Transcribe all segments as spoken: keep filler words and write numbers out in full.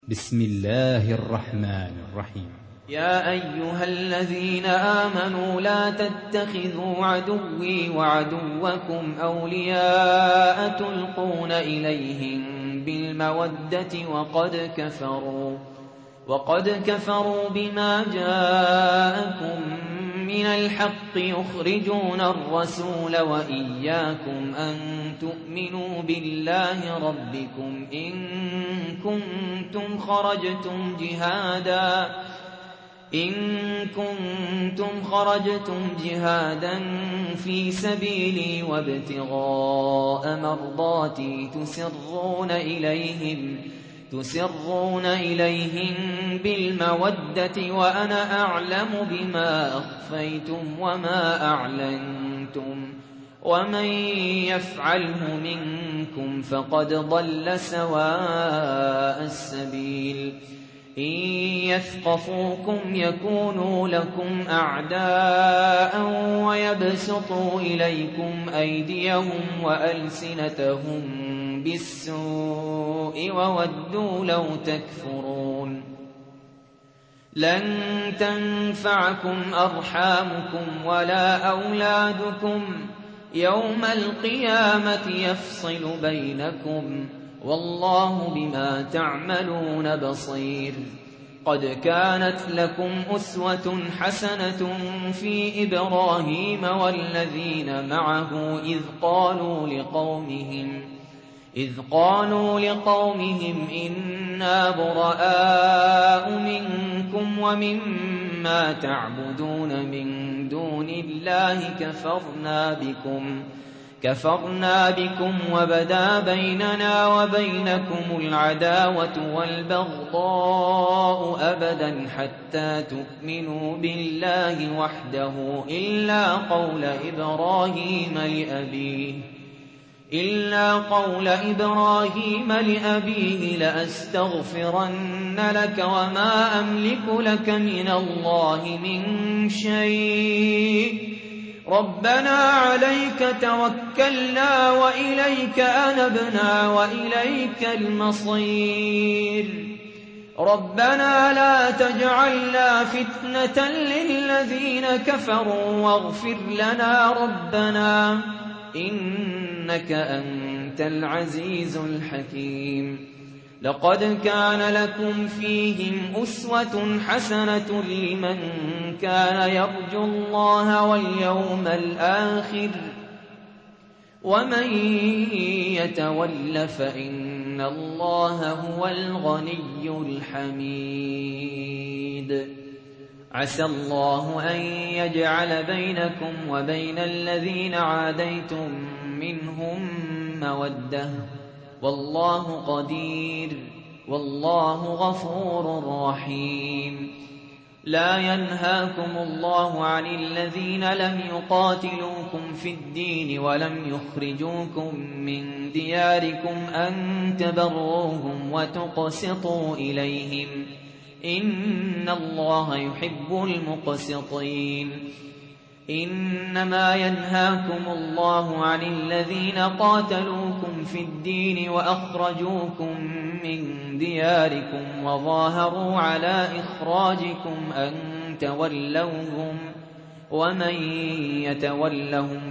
بسم الله الرحمن الرحيم. يا أيها الذين آمنوا لا تتخذوا عدوي وعدوكم أولياء تلقون إليهم بالمودة وقد كفروا وقد كفروا بما جاءكم من الحق يخرجون الرسول وإياكم أن تؤمنوا بالله ربكم إن كنتم خرجتم جهادا إن كنتم خرجتم جهادا في سبيلي وابتغاء مرضاتي تسرون إليهم تسرون إليهم بالمودة وأنا أعلم بما أخفيتم وما أعلنتم ومن يفعله منكم فقد ضل سواء السبيل إن يثقفوكم يكونوا لكم أعداء ويبسطوا إليكم أيديهم وألسنتهم بالسوء وودوا لو تكفرون لن تنفعكم أرحامكم ولا أولادكم يوم القيامة يفصل بينكم والله بما تعملون بصير قد كانت لكم أسوة حسنة في إبراهيم والذين معه إذ قالوا لقومهم إذ قالوا لقومهم إنا براء منكم ومما تعبدون من دون الله كفرنا بكم كفرنا بكم وبدا بيننا وبينكم العداوة والبغضاء أبدا حتى تؤمنوا بالله وحده إلا قول إبراهيم لأبيه إلا قول إبراهيم لأبيه لأستغفرن لك وما أملك لك من الله من شيء ربنا عليك توكلنا وإليك أنبنا وإليك المصير ربنا لا تجعلنا فتنة للذين كفروا واغفر لنا ربنا إنك أنت العزيز الحكيم لقد كان لكم فيهم أسوة حسنة لمن كان يرجو الله واليوم الآخر ومن يتول فإن الله هو الغني الحميد عسى الله أن يجعل بينكم وبين الذين عاديتم منهم مودة والله قدير والله غفور رحيم لا ينهاكم الله عن الذين لم يقاتلوكم في الدين ولم يخرجوكم من دياركم أن تبروهم وتقسطوا إليهم إن الله يحب المقسطين إنما ينهاكم الله عن الذين قاتلوكم في الدين وأخرجوكم من دياركم وظاهروا على إخراجكم أن تولوهم ومن يتولهم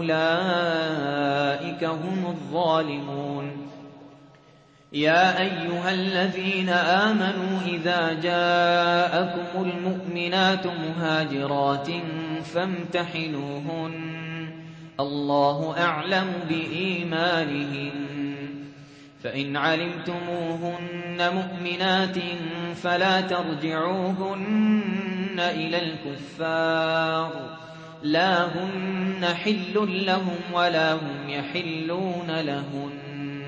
فأولئك هم الظالمون يا أيها الذين آمنوا إذا جاءكم المؤمنات مهاجرات فامتحنوهن الله أعلم بإيمانهن فإن علمتموهن مؤمنات فلا ترجعوهن إلى الكفار لا هن حل لهم ولا هم يحلون لهن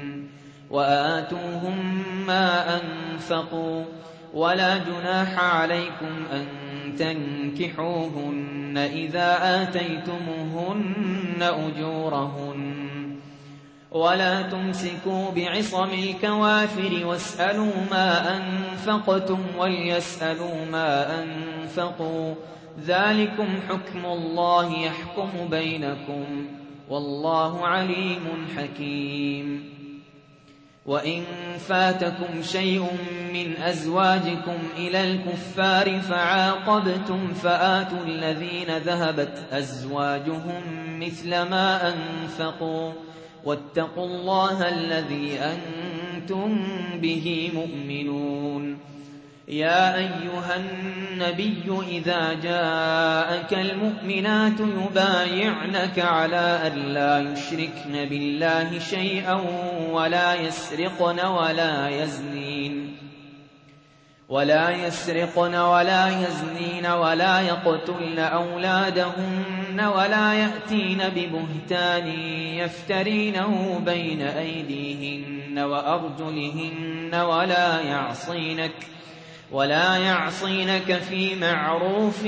وآتوهم ما أنفقوا ولا جناح عليكم أن تنكحوهن إذا آتيتموهن أجورهن ولا تمسكوا بعصم الكوافر واسألوا ما أنفقتم وليسألوا ما أنفقوا ذلكم حكم الله يحكم بينكم والله عليم حكيم وإن فاتكم شيء من أزواجكم إلى الكفار فعاقبتم فآتوا الذين ذهبت أزواجهم مثل ما أنفقوا واتقوا الله الذي أنتم به مؤمنون. يا أيها النبي إذا جاءك المؤمنات يبايعنك على أن لا يشركن بالله شيئا ولا يسرقن ولا يزنين ولا يسرقن ولا يزنين ولا يقتلن أولادهن ولا يأتين ببهتان يفترينه بين أيديهن وأرجلهن ولا يعصينك ولا يعصينك في معروف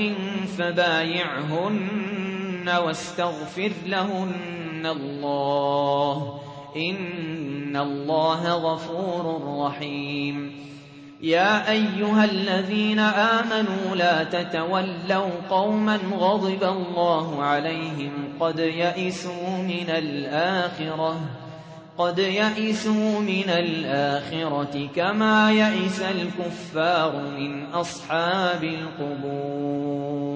فبايعهن واستغفر لهن الله إن الله غفور رحيم. يا أيها الذين آمنوا لا تتولوا قوما غضب الله عليهم قد يئسوا من الآخرة قد يئسوا من الآخرة كما يئس الكفار من أصحاب القبور.